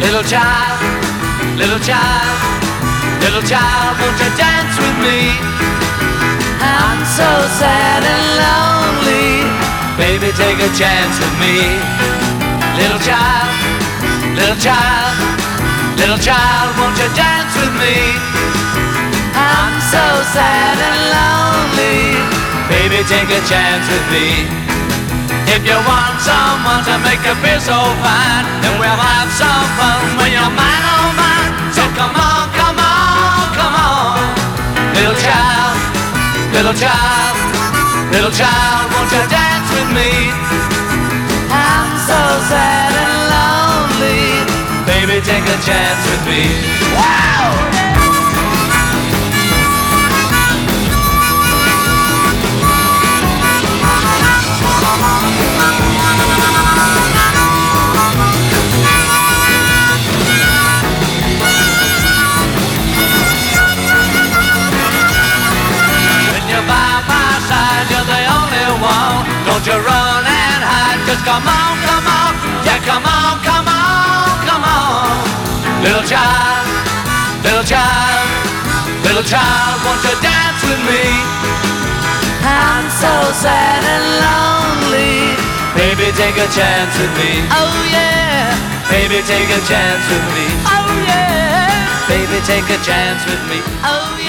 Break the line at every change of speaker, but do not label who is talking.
Little child, little child, little child, won't you dance with me? I'm so sad and lonely. Baby, take a chance with me. Little child, little child, little child, won't you dance with me? I'm so sad and lonely. Baby, take a chance with me. If you want someone to make you feel so fine, then we'll have some fun when you're mine, oh mine. So come on, come on, come on. Little child, little child, little child, won't you dance with me? I'm so sad and lonely. Baby, take a chance with me. Wow! Don't you run and hide, just come on, come on. Yeah, come on, come on, come on. Little child, little child, little child, won't you dance with me? I'm so sad and lonely. Baby, take a chance with me. Oh yeah. Baby, take a chance with me. Oh yeah. Baby, take a chance with me. Oh yeah.